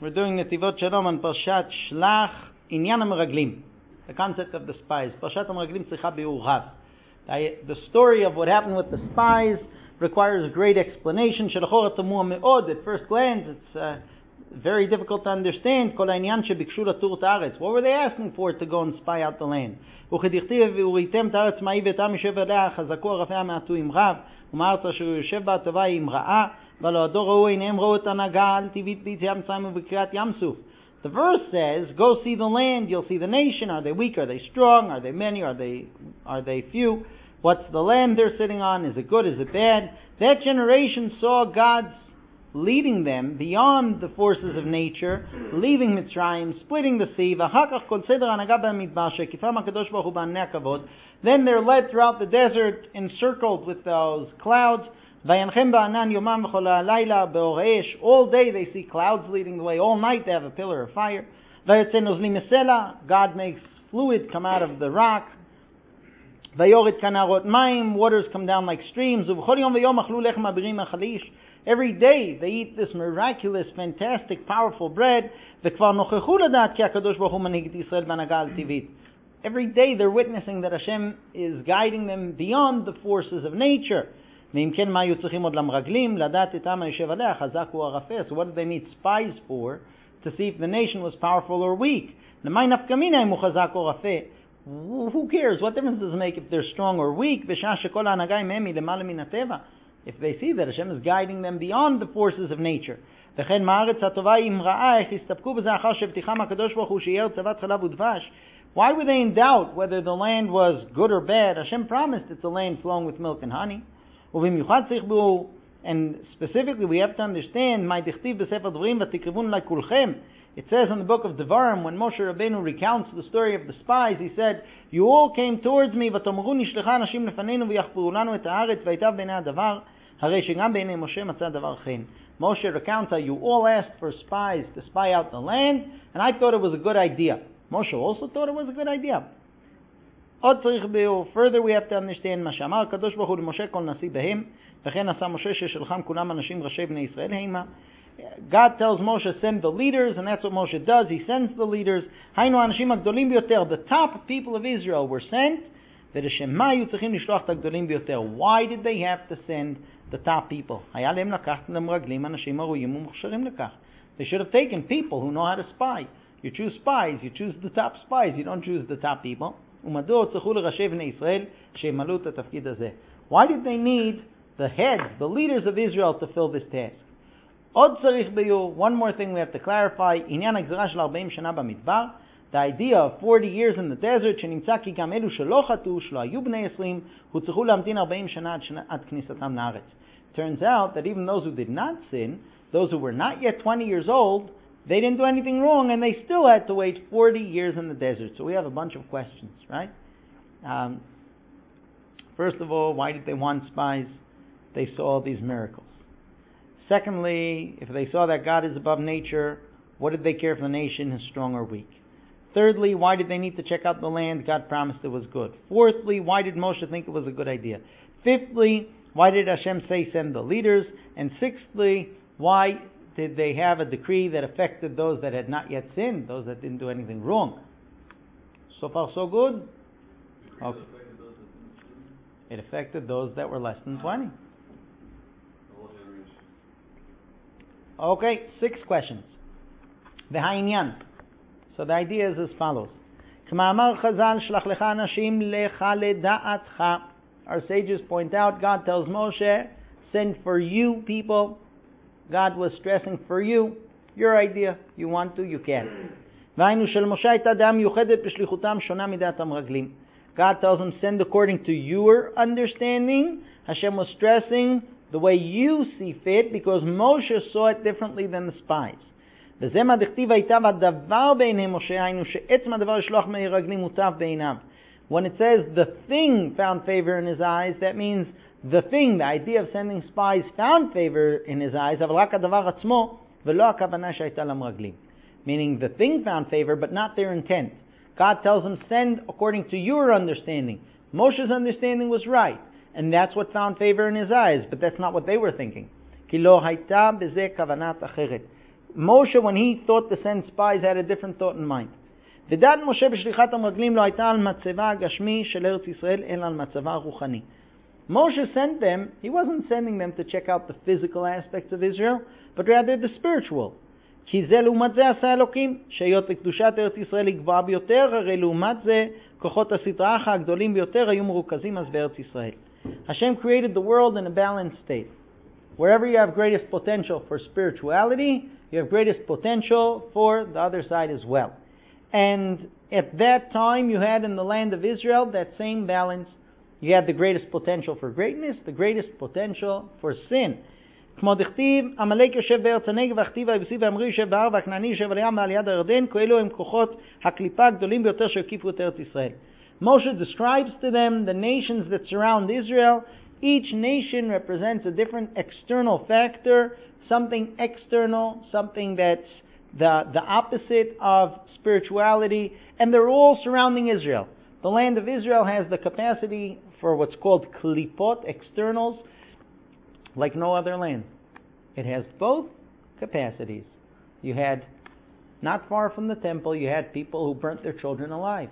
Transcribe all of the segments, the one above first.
We're doing Netivot Shalom on Parshat Shlach Inyan HaMeraglim, the concept of the spies. Parshat HaMeraglim tzricha biur rav. The story of what happened with the spies requires a great explanation. Shelachor tamua me'od. At first glance, it's very difficult to understand. Kol ha'inyan shebikshu latur ta'aretz. What were they asking for to go and spy out the land? Uchedichtiv v'uritem ta'aretz ma'i v'tam yishev alea chazaku arafea me'atu im rav u'ma'aretz asher yoshev ba tova im ra'a. The verse says, go see the land, you'll see the nation. Are they weak? Are they strong? Are they many? Are they few? What's the land they're sitting on? Is it good? Is it bad? That generation saw God's leading them beyond the forces of nature, leaving Mitzrayim, splitting the sea. Then they're led throughout the desert, encircled with those clouds. All day they see clouds leading the way. All night they have a pillar of fire. God makes fluid come out of the rock. Waters come down like streams. Every day they eat this miraculous, fantastic, powerful bread. Every day they're witnessing that Hashem is guiding them beyond the forces of nature. So what do they need spies for? To see if the nation was powerful or weak. Who cares? What difference does it make if they're strong or weak? If they see that Hashem is guiding them beyond the forces of nature. Why were they in doubt whether the land was good or bad? Hashem promised it's a land flowing with milk and honey. And specifically we have to understand, it says in the book of Devarim, when Moshe Rabbeinu recounts the story of the spies, he said, you all came towards me, Moshe recounts how you all asked for spies to spy out the land, and I thought it was a good idea. Moshe also thought it was a good idea. Further, we have to understand God tells Moshe, send the leaders, and that's what Moshe does. He sends the leaders. The top people of Israel were sent. Why did they have to send the top people? They should have taken people who know how to spy. You choose spies, you choose the top spies, you don't choose the top people. Why did they need the heads, the leaders of Israel, to fill this task? One more thing we have to clarify. The idea of 40 years in the desert, turns out that even those who did not sin, those who were not yet 20 years old, they didn't do anything wrong, and they still had to wait 40 years in the desert. So we have a bunch of questions, right? First of all, why did they want spies? They saw these miracles. Secondly, if they saw that God is above nature, what did they care if the nation is strong or weak? Thirdly, why did they need to check out the land? God promised it was good. Fourthly, why did Moshe think it was a good idea? Fifthly, why did Hashem say send the leaders? And sixthly, why did they have a decree that affected those that had not yet sinned, those that didn't do anything wrong? So far, so good? Okay. It affected those that were less than 20. Okay, 6 questions. The ha'inyan. So the idea is as follows. Our sages point out, God tells Moshe, send for you people. God was stressing for you, your idea. You want to, you can. God tells him, send according to your understanding. Hashem was stressing the way you see fit, because Moshe saw it differently than the spies. When it says the thing found favor in his eyes, that means the thing, the idea of sending spies, found favor in his eyes. Meaning the thing found favor, but not their intent. God tells him, send according to your understanding. Moshe's understanding was right, and that's what found favor in his eyes, but that's not what they were thinking. Moshe, when he thought to send spies, had a different thought in mind. ודעת משה בשליחת המרגלים לא הייתה על מצבה הגשמי של ארץ ישראל, אלא על מצבה הרוחני. Moshe sent them, he wasn't sending them to check out the physical aspects of Israel, but rather the spiritual. כי זה לעומת זה עשה אלוקים, שהיות לקדושת ארץ ישראל היא גבוהה ביותר, הרי לעומת זה כוחות הסדרה הגדולים ביותר היו מרוכזים אז בארץ ישראל. Hashem created the world in a balanced state. Wherever you have greatest potential for spirituality, you have greatest potential for the other side as well. And at that time you had in the land of Israel that same balance. You had the greatest potential for greatness, the greatest potential for sin. כמו דכתיב, עמלק יושב בארץ הנגב, והכתיב היבוסי והאמרי יושב בהר, והכנעני יושב על הים ועל יד הירדן, כאלו הם כוחות הקליפה הגדולים ביותר שהקיפו את ארץ ישראל. Moshe describes to them the nations that surround Israel. Each nation represents a different external factor, something external, something that's the opposite of spirituality, and they're all surrounding Israel. The land of Israel has the capacity for what's called klipot, externals, like no other land. It has both capacities. You had, not far from the temple, you had people who burnt their children alive.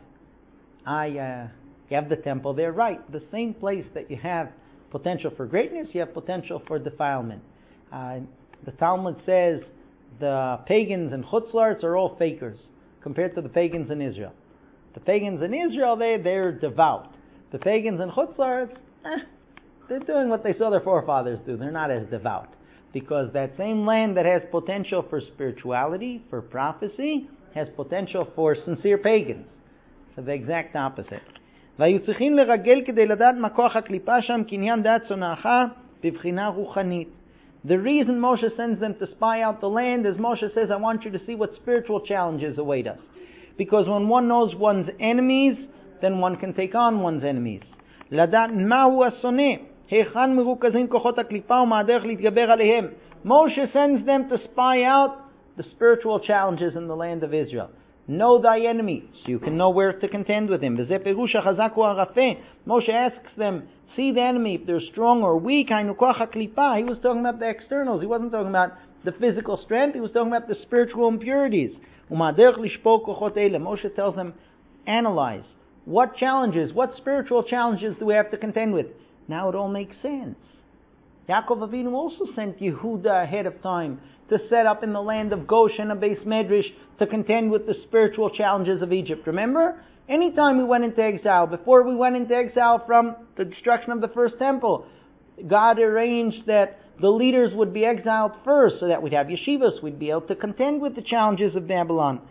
You have the temple there, right. The same place that you have potential for greatness, you have potential for defilement. The Talmud says the pagans in Chutz La'aretz are all fakers compared to the pagans in Israel. The pagans in Israel, they're devout. The pagans in Chutz La'aretz, they're doing what they saw their forefathers do. They're not as devout. Because that same land that has potential for spirituality, for prophecy, has potential for sincere pagans. So the exact opposite. והיו צריכים לרגל כדי לדעת מה כוח הקליפה שם, קניין דעת צונאך בבחינה רוחנית. The reason Moshe sends them to spy out the land is Moshe says, I want you to see what spiritual challenges await us. Because when one knows one's enemies, then one can take on one's enemies. לדעת מהו השונא, היכן מרוכזים כוחות הקליפה ומה הדרך להתגבר עליהם. Moshe sends them to spy out the spiritual challenges in the land of Israel. Know thy enemy, so you can know where to contend with him. וזה פירוש החזק או הרפה. Moshe asks them, see the enemy, if they're strong or weak. היינו כוח הקליפה. He was talking about the externals. He wasn't talking about the physical strength. He was talking about the spiritual impurities. ומה הדרך לשפור כוחות אלה. Moshe tells them, analyze. What challenges, what spiritual challenges do we have to contend with? Now it all makes sense. Yaakov Avinu also sent Yehuda ahead of time to set up in the land of Goshen a base medrash to contend with the spiritual challenges of Egypt. Remember? Anytime we went into exile, before we went into exile from the destruction of the first temple, God arranged that the leaders would be exiled first so that we'd have yeshivas, we'd be able to contend with the challenges of Babylon.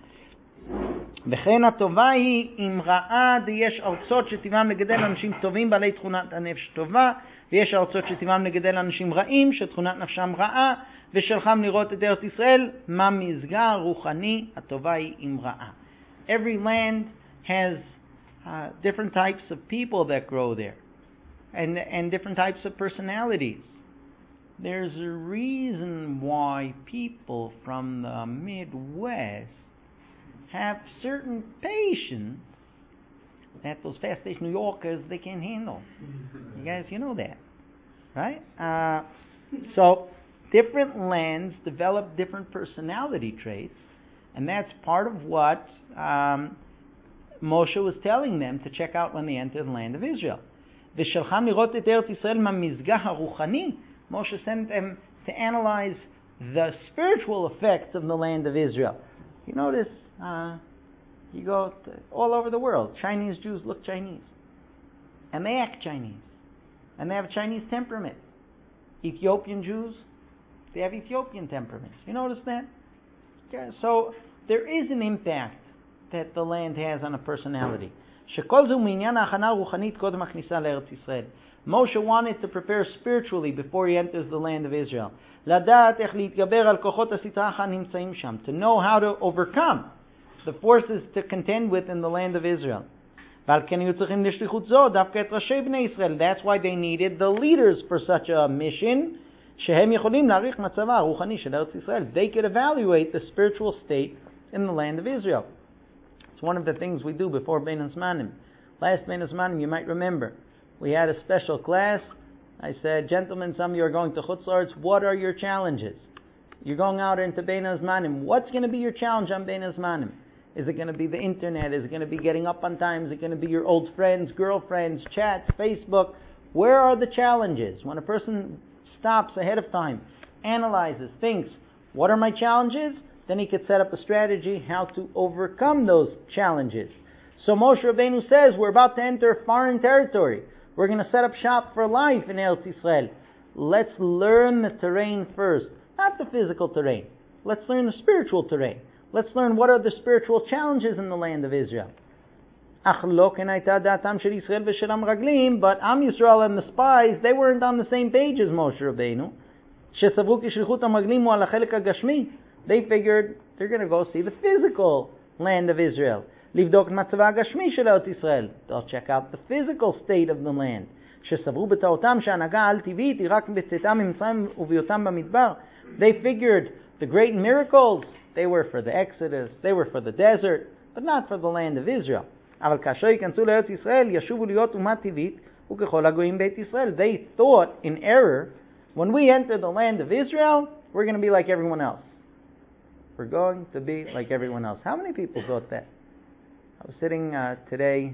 וכן הטובה היא אם רעה יש ארצות שטבעם לגדל אנשים טובים בעלי תכונת הנפש טובה ויש ארצות שטבעם לגדל אנשים רעים שתכונת נפשם רעה ושלחם לראות את ארץ ישראל מה מזגה רוחני הטובה היא אם רעה. Every land has different types of people that grow there and different types of personalities. There's a reason why people from the Midwest have certain patience that those fast-paced New Yorkers, they can't handle. You guys, you know that, right? So different lands develop different personality traits, and that's part of what Moshe was telling them to check out when they enter the land of Israel. ושלחם לראות את ארץ ישראל מהמזגה הרוחני. Moshe sent them to analyze the spiritual effects of the land of Israel. You notice, you go all over the world, Chinese Jews look Chinese. And they act Chinese. And they have a Chinese temperament. Ethiopian Jews, they have Ethiopian temperaments. You notice that? Yeah, so there is an impact that the land has on a personality. שכל זו מעניין ההכנה הרוחנית קודם הכניסה לארץ ישראל. Moshe wanted to prepare spiritually before he enters the land of Israel. לדעת איך להתגבר על כוחות הסטרה הנמצאים שם. To know how to overcome the forces to contend with in the land of Israel. ועל כן היו צריכים לשליחות זו דווקא את ראשי בני ישראל. That's why they needed the leaders for such a mission. שהם יכולים להעריך מצבה הרוחני של ארץ ישראל. They could evaluate the spiritual state in the land of Israel. It's one of the things we do before Bein Hazmanim. Last Bein Hazmanim, you might remember, we had a special class. I said, gentlemen, some of you are going to Chutz La'aretz. What are your challenges? You're going out into Bein Hazmanim. What's going to be your challenge on Bein Hazmanim? Is it going to be the internet? Is it going to be getting up on time? Is it going to be your old friends, girlfriends, chats, Facebook? Where are the challenges? When a person stops ahead of time, analyzes, thinks, what are my challenges? Then he could set up a strategy how to overcome those challenges. So Moshe Rabbeinu says, we're about to enter foreign territory. We're going to set up shop for life in Eretz Yisrael. Let's learn the terrain first. Not the physical terrain. Let's learn the spiritual terrain. Let's learn what are the spiritual challenges in the land of Israel. But Am Yisrael and the spies, they weren't on the same page as Moshe Rabbeinu. They figured they're going to go see the physical land of Israel. They'll check out the physical state of the land. They figured the great miracles, they were for the Exodus, they were for the desert, but not for the land of Israel. They thought in error, when we enter the land of Israel, we're going to be like everyone else. We're going to be like everyone else. How many people thought that? I was sitting today.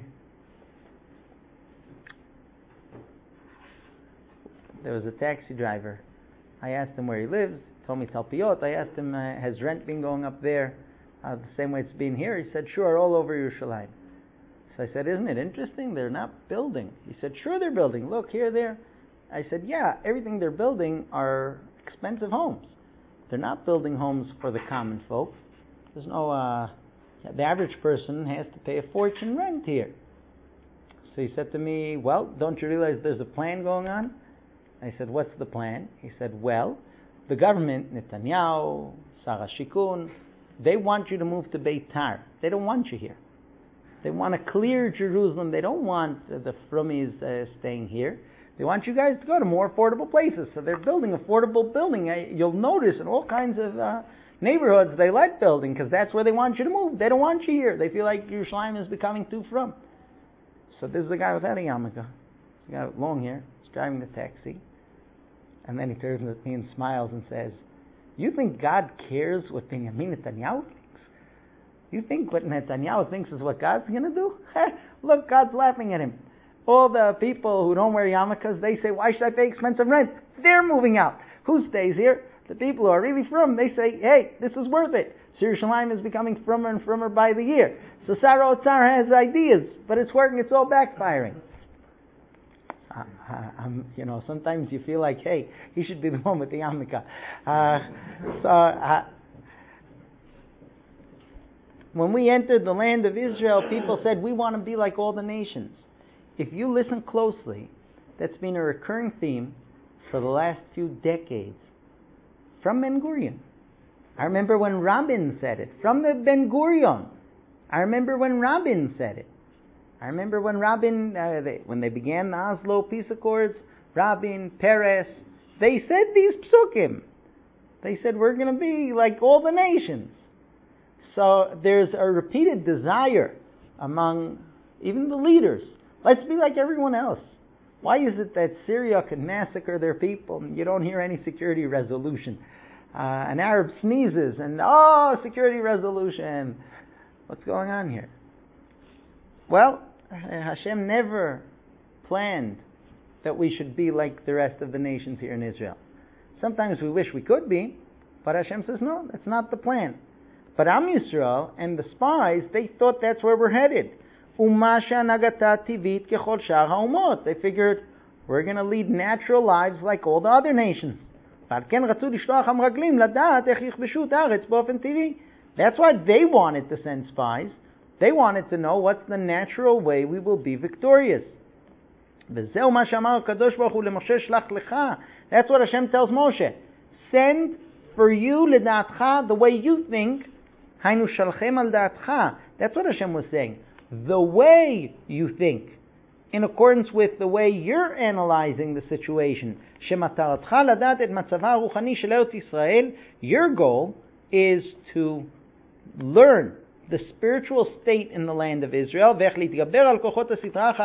There was a taxi driver. I asked him where he lives. He told me Talpiot. I asked him, has rent been going up there the same way it's been here? He said, sure, all over Yerushalayim. So I said, isn't it interesting? They're not building. He said, sure, they're building. Look, here, there. I said, yeah, everything they're building are expensive homes. They're not building homes for the common folk. There's no... the average person has to pay a fortune rent here. So he said to me, well, don't you realize there's a plan going on? I said, what's the plan? He said, well, the government, Netanyahu, Sarah Shikun, they want you to move to Beitar. They don't want you here. They want to clear Jerusalem. They don't want the Frummies staying here. They want you guys to go to more affordable places. So they're building affordable building. You'll notice in all kinds of neighborhoods they like building because that's where they want you to move. They don't want you here. They feel like Yerushalayim is becoming too frum. So this is a guy without a yarmulke. He's got long hair. He's driving the taxi. And then he turns to me and smiles and says, you think God cares what Benjamin Netanyahu thinks? You think what Netanyahu thinks is what God's going to do? Look, God's laughing at him. All the people who don't wear yarmulkes, they say, why should I pay expensive rent? They're moving out. Who stays here? The people who are really frum, they say, hey, this is worth it. Yerushalayim is becoming frummer and frummer by the year. So Sarah Otzar has ideas, but it's working, it's all backfiring. Sometimes you feel like, hey, he should be the one with the yarmulke. When we entered the land of Israel, people said, we want to be like all the nations. If you listen closely, that's been a recurring theme for the last few decades. From Ben Gurion. I remember when Rabin said it. From the Ben Gurion. I remember when Rabin said it. I remember when Rabin, when they began the Oslo Peace Accords, Rabin, Peres, they said these psukim. They said we're going to be like all the nations. So there's a repeated desire among even the leaders. Let's be like everyone else. Why is it that Syria can massacre their people and you don't hear any security resolution? An Arab sneezes and, security resolution. What's going on here? Well, Hashem never planned that we should be like the rest of the nations here in Israel. Sometimes we wish we could be, but Hashem says, no, that's not the plan. But Am Yisrael and the spies, they thought that's where we're headed. They figured we're going to lead natural lives like all the other nations. That's why they wanted to send spies. They wanted to know what's the natural way we will be victorious. That's what Hashem tells Moshe. Send for you the way you think. That's what Hashem was saying. The way you think, in accordance with the way you're analyzing the situation. Your goal is to learn the spiritual state in the land of Israel,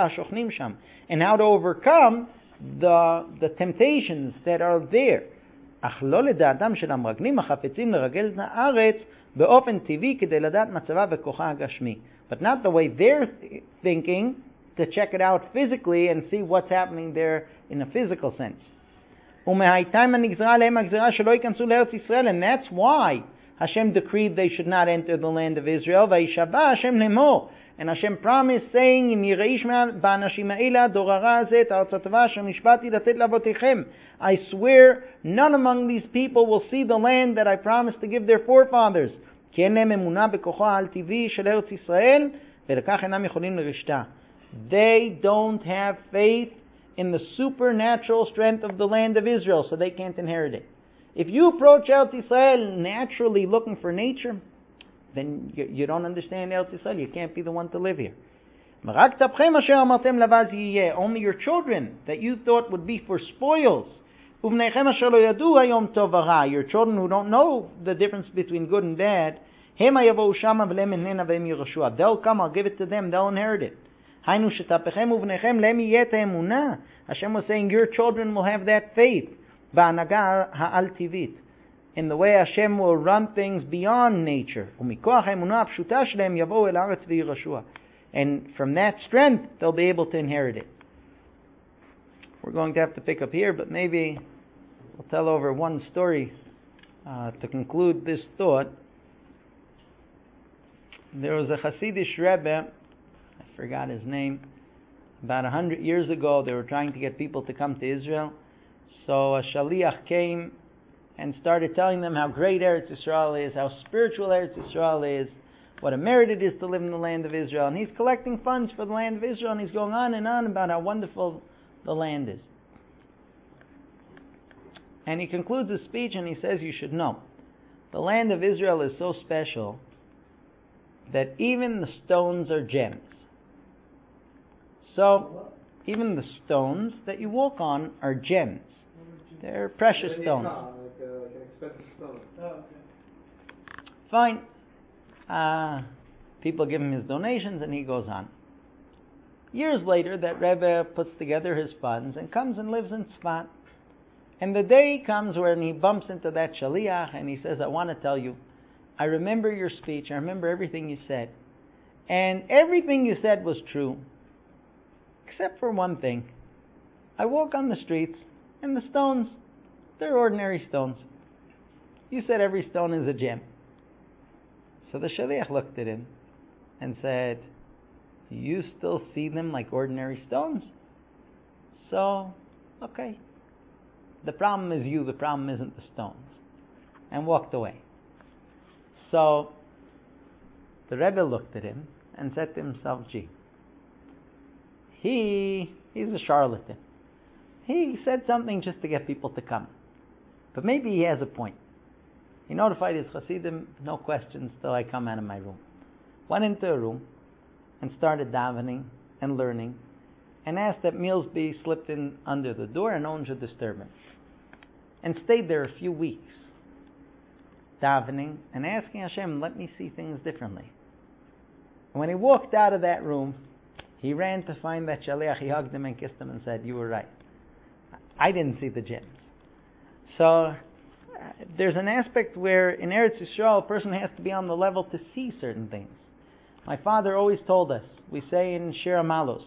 and how to overcome the temptations that are there. אך לא לדעתם של המרגלים החפצים לרגל את הארץ באופן טבעי כדי לדעת מצבה וכוחה הגשמי. But not the way they're thinking, to check it out physically and see what's happening there in a physical sense. ומהייתם הנגזרה עליהם הגזרה שלא ייכנסו לארץ ישראל, and that's why Hashem decreed they should not enter the land of Israel. וישבע השם לאמור, and Hashem promised, saying, אם יראה איש באנשים האלה הדור הרע הזה את הארץ הטובה אשר נשבעתי לתת לאבותיכם. I swear none among these people will see the land that I promised to give their forefathers. כי אין להם אמונה בכוחו העל-טבעי של ארץ ישראל, ולכך אינם יכולים לרשתה. They don't have faith in the supernatural strength of the land of Israel, so they can't inherit it. If you approach Eretz Israel naturally looking for nature, then you don't understand Eretz Israel. You can't be the one to live here. Only your children that you thought would be for spoils. Your children who don't know the difference between good and bad, they'll come, I'll give it to them, they'll inherit it. Hashem was saying your children will have that faith in the way Hashem will run things beyond nature. And from that strength they'll be able to inherit it. We're going to have to pick up here, but maybe we'll tell over one story to conclude this thought. There was a Hasidic Rebbe, I forgot his name, about 100 years ago. They were trying to get people to come to Israel. So a Shaliach came and started telling them how great Eretz Yisrael is, how spiritual Eretz Yisrael is, what a merit it is to live in the land of Israel. And he's collecting funds for the land of Israel, and he's going on and on about how wonderful the land is. And he concludes his speech and he says, you should know, the land of Israel is so special that even the stones are gems. So, even the stones that you walk on are gems. They're precious stones. Like an expensive stone. Oh, Fine. okay. People give him his donations and he goes on. Years later, that Rebbe puts together his funds and comes and lives in Tzfat. And the day comes when he bumps into that Shaliach and he says, I want to tell you, I remember your speech, I remember everything you said. And everything you said was true, except for one thing. I walk on the streets and the stones, they're ordinary stones. You said every stone is a gem. So the Shaliach looked at him and said, you still see them like ordinary stones? So, okay. The problem is you, the problem isn't the stones. And walked away. So, the Rebbe looked at him and said to himself, gee, he's a charlatan. He said something just to get people to come. But maybe he has a point. He notified his Hasidim, no questions till I come out of my room. Went into a room and started davening and learning and asked that meals be slipped in under the door and no one should disturb him. And stayed there a few weeks, davening and asking Hashem, let me see things differently. And when he walked out of that room, he ran to find that Shaliach. He hugged him and kissed him and said, you were right. I didn't see the gems. So there's an aspect where in Eretz Yisrael a person has to be on the level to see certain things. My father always told us, we say in Shir HaMalos,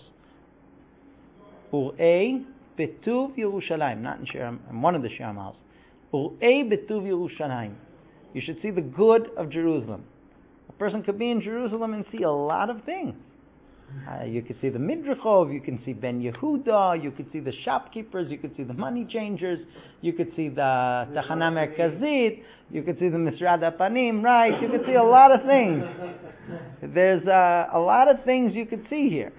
Ur'ei betuv Yerushalayim, not in one of the Shir HaMalos. Ur'ei betuv Yerushalayim. You should see the good of Jerusalem. A person could be in Jerusalem and see a lot of things. You could see the Midrachov, you can see Ben Yehuda, you could see the shopkeepers, you could see the money changers, you could see the Tachana Merkazit, you could see the Misrad HaPanim, right? You could see a lot of things. There's a lot of things you could see here.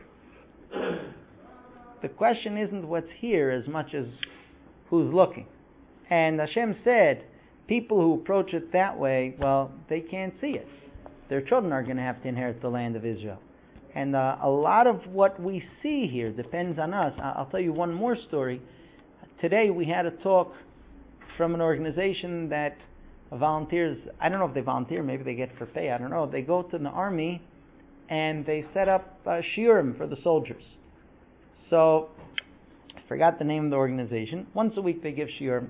The question isn't what's here as much as who's looking. And Hashem said, people who approach it that way, well, they can't see it. Their children are going to have to inherit the land of Israel. And a lot of what we see here depends on us. I'll tell you one more story. Today we had a talk from an organization that volunteers, I don't know if they volunteer, maybe they get for pay, I don't know. They go to the army and they set up shiurim for the soldiers. So, I forgot the name of the organization. Once a week they give shiurim.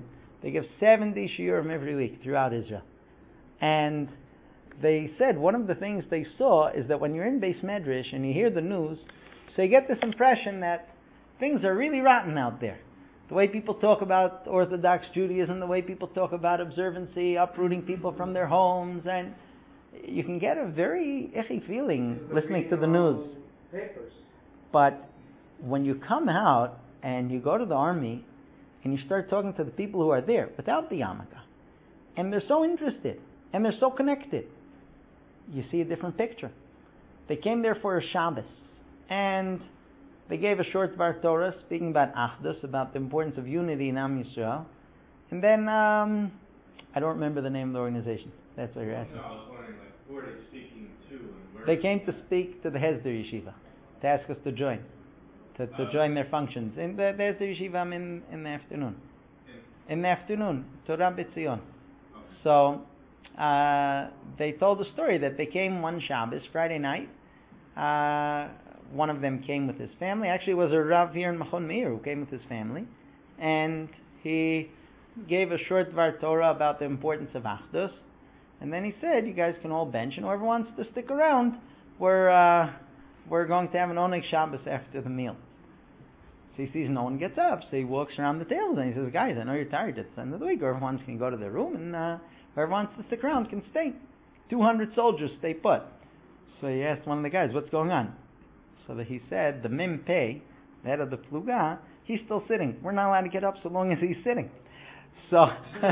They give 70 shiurim every week throughout Israel. And they said one of the things they saw is that when you're in Beis Medrash and you hear the news, so you get this impression that things are really rotten out there. The way people talk about Orthodox Judaism, the way people talk about observancy, uprooting people from their homes, and you can get a very icky feeling listening to the news. Papers. But when you come out and you go to the army and you start talking to the people who are there without the yarmulke, and they're so interested and they're so connected, you see a different picture. They came there for a Shabbos and they gave a short Dvar Torah speaking about Achdus, about the importance of unity in Am Yisrael. And then, I don't remember the name of the organization. That's what you're asking. No, I was wondering, who are they speaking to? And where They came to speak to the Hesder Yeshiva, to ask us to join, to join their functions. In the Hesder Yeshiva, I'm in the afternoon. In the afternoon, Torah B'Tzion. So, they told the story that they came one Shabbos, Friday night. One of them came with his family. Actually, it was a Rav here in Machon Meir who came with his family. And he gave a short Dvar Torah about the importance of Achdus. And then he said, you guys can all bench, and whoever wants to stick around, we're going to have an Oneg Shabbos after the meal. So he sees no one gets up, so he walks around the table and he says, guys, I know you're tired, it's the end of the week, whoever wants can go to their room, and whoever wants to stick around can stay. 200 soldiers stay put. So he asked one of the guys, what's going on? So that he said, the Mim Pei, the head of the Pluga, he's still sitting. We're not allowed to get up so long as he's sitting. So,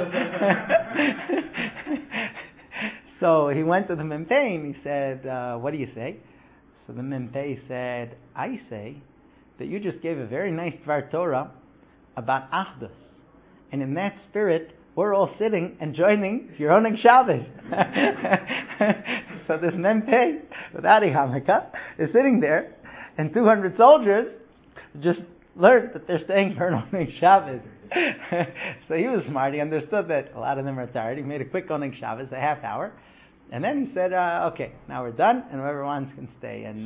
so he went to the Mim Pei and he said, what do you say? So the Mim Pei said, I say that you just gave a very nice Dvar Torah about Achdus. And in that spirit, we're all sitting and joining your Oneg Shabbos. So this Mem Pei, without a yarmulke, is sitting there, and 200 soldiers just learned that they're staying for an Oneg Shabbos. So he was smart. He understood that a lot of them are tired. He made a quick Oneg Shabbos, a half hour, and then he said, okay, now we're done, and whoever wants can stay. And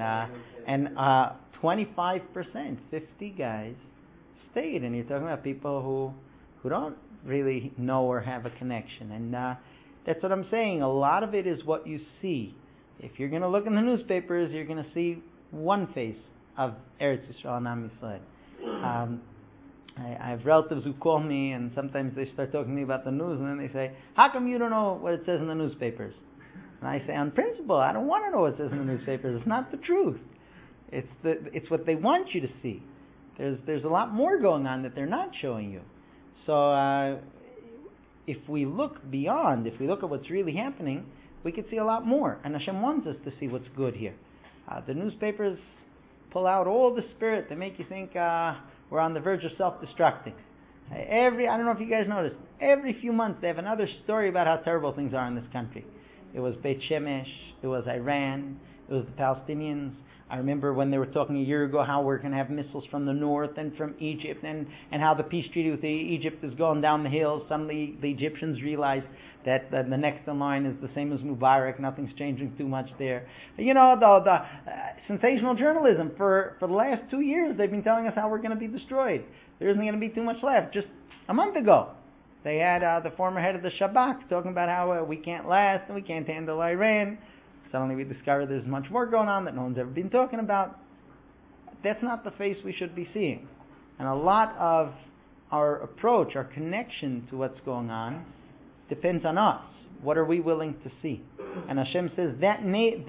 25%, 50 guys, stayed. And you're talking about people who don't really know or have a connection. And that's what I'm saying. A lot of it is what you see. If you're going to look in the newspapers, you're going to see one face of Eretz Yisrael and Am Yisrael. I have relatives who call me, and sometimes they start talking to me about the news, and then they say, how come you don't know what it says in the newspapers? And I say, on principle, I don't want to know what it says in the newspapers. It's not the truth. It's what they want you to see. There's a lot more going on that they're not showing you. So if we look beyond, if we look at what's really happening, we could see a lot more. And Hashem wants us to see what's good here. The newspapers pull out all the spirit. They make you think we're on the verge of self-destructing. I don't know if you guys noticed, every few months they have another story about how terrible things are in this country. It was Beit Shemesh, it was Iran, it was the Palestinians. I remember when they were talking a year ago how we're going to have missiles from the north and from Egypt, and how the peace treaty with Egypt is going down the hill. Suddenly the Egyptians realized that the next in line is the same as Mubarak. Nothing's changing too much there. You know, the sensational journalism for the last 2 years, they've been telling us how we're going to be destroyed. There isn't going to be too much left. Just a month ago, they had the former head of the Shabak talking about how we can't last and we can't handle Iran. Suddenly we discover there's much more going on that no one's ever been talking about. That's not the face we should be seeing. And a lot of our approach, our connection to what's going on, depends on us. What are we willing to see? And Hashem says that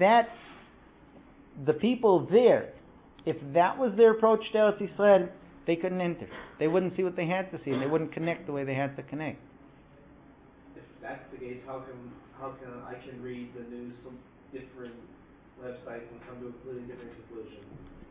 the people there, if that was their approach to Eretz Yisrael, they couldn't enter. They wouldn't see what they had to see, and they wouldn't connect the way they had to connect. If that's the case, how can I read the news from different websites and come to a completely different conclusion?